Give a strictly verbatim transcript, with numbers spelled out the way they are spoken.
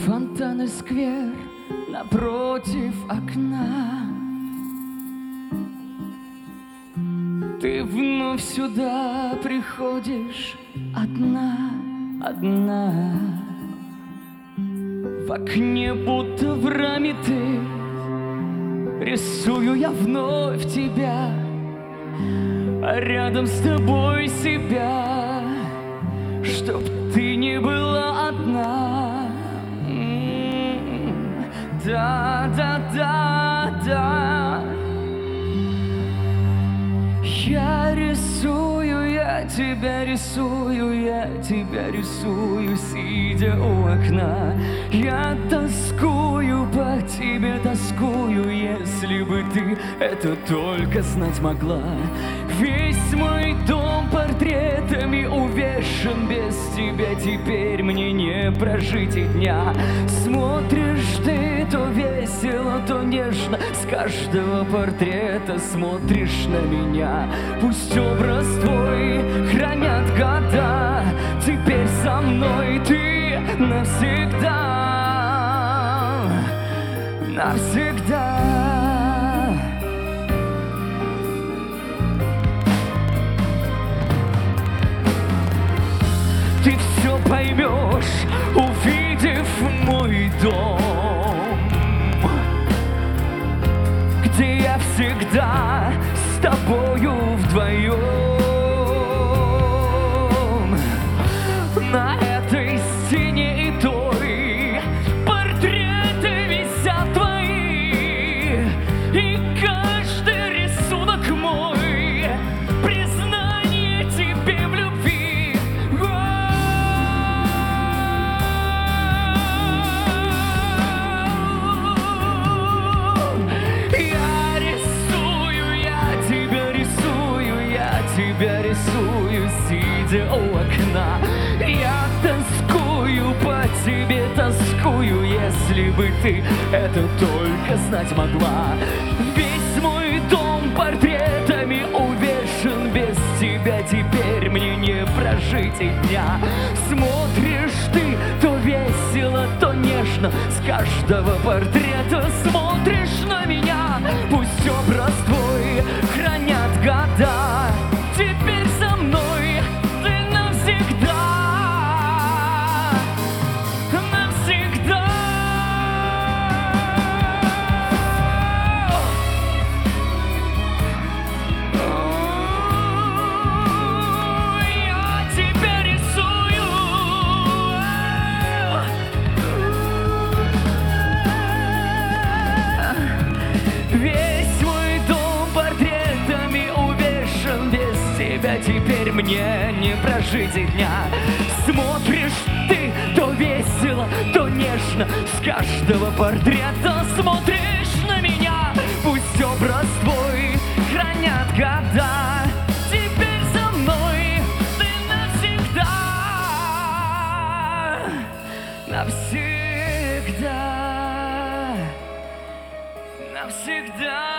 Фонтан и сквер напротив окна. Ты вновь сюда приходишь одна, одна. В окне будто в раме ты, рисую я вновь тебя, а рядом с тобой себя, чтоб ты не была одна. М-м-м. Да, да, да, да. Я рисую, я тебя рисую, я тебя рисую, сидя у окна. Я тоскую по тебе, тоскую, если бы ты это только знать могла. Весь мой дом портретами увешан, без тебя теперь мне не прожить и дня. Смотришь ты то весело, то нежно, с каждого портрета смотришь на меня. Пусть образ твой хранят года, теперь со мной ты навсегда, навсегда. Ты все поймешь, увидев мой дом, где я всегда с тобою вдвоем. На этой стене и той портреты висят твои, и каждый рисунок мой признание тебе в любви. Я рисую, я тебя рисую, я тебя рисую, сидя у окна. Я тоскую по тебе, тоскую, если бы ты это только знать могла. Весь мой дом портретами увешан, без тебя теперь мне не прожить и дня. Смотришь ты то весело, то нежно, с каждого портрета смотришь на меня. Пусть образ твой хранят года, теперь со мной ты навсегда, навсегда. Я тебя рисую. Весь мой дом портретами увешан, без тебя теперь мне не прожить и дня. Смотришь ты то весело, то нежно, с каждого портрета смотришь на меня. Пусть образ твой хранят года, теперь со мной ты навсегда, навсегда, навсегда.